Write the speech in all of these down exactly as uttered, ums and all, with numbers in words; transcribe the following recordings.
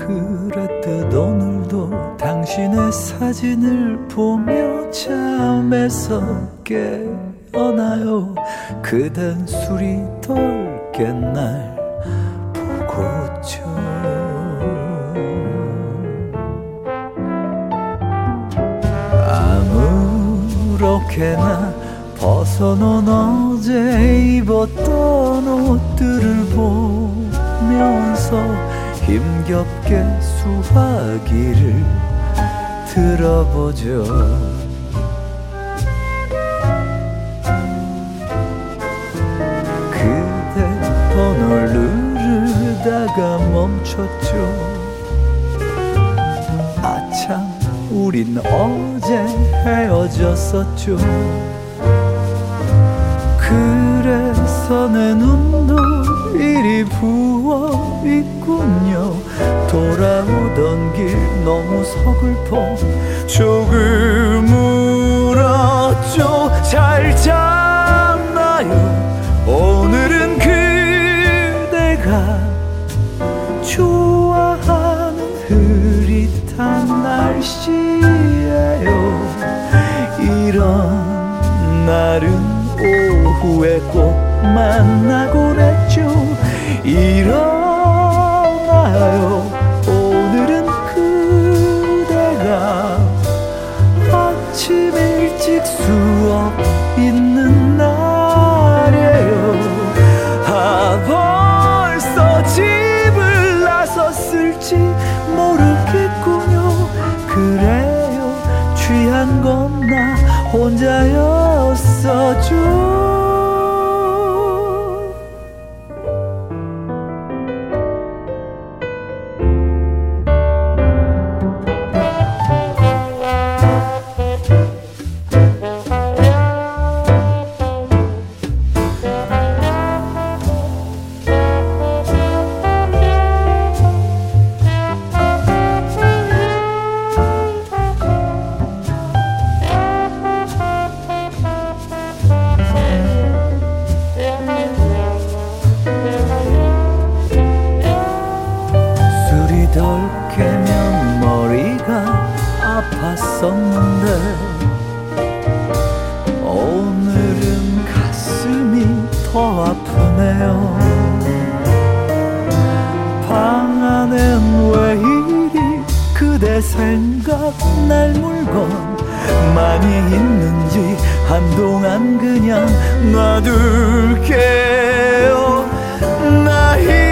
그랬듯 오늘도 당신의 사진을 보며 잠에서 깨어나요. 그댄 술이 덜 깬 날 보고죠. 아무렇게나 벗어놓은 어제 입었던 옷들을 보면서 힘겹게 수화기를 들어보죠. 그대 번호를 누르다가 멈췄죠. 아참 우린 어제 헤어졌었죠. 그래서 내 눈도 이리 부어있군요. 돌아오던 길 너무 서글퍼 조금 울었죠. 잘 잤나요? 오늘은 그대가 좋아하는 흐릿한 날씨예요. 이런 날은 오후에 꼭 만나곤 했죠. 일어나요. 오늘은 그대가 아침 일찍 수업 있는 날이에요. 아 벌써 집을 나섰을지 모르겠군요. 그래요 취한 건 나 혼자였었죠. 오늘은 가슴이 더 아프네요. 방 안엔 왜 이리 그대 생각 날 물건 많이 있는지 한동안 그냥 놔둘게요. 나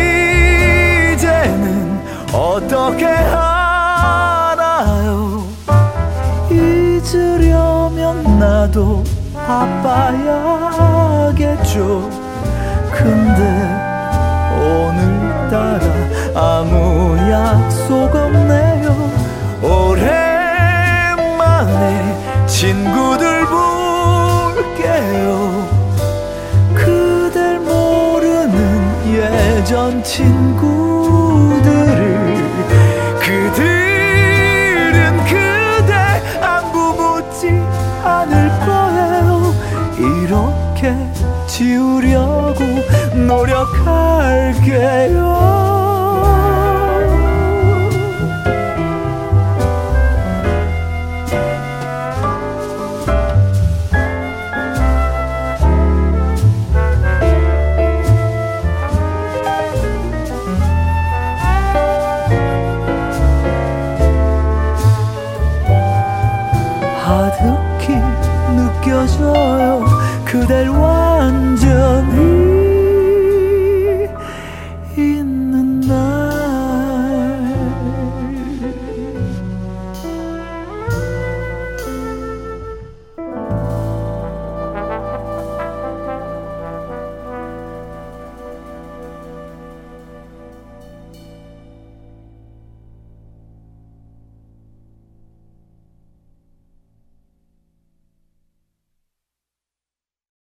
이제는 어떻게 하나요? 잊으려면 나도 바빠야겠죠. 근데 오늘따라 아무 약속 없네요. 오랜만에 친구들 볼게요. 그댈 모르는 예전 친구들을. 그들은 그대 안부 묻지 않을 거예요. 이렇게 지우려고 노력할게요. 하득히 느껴져요. 그댈 완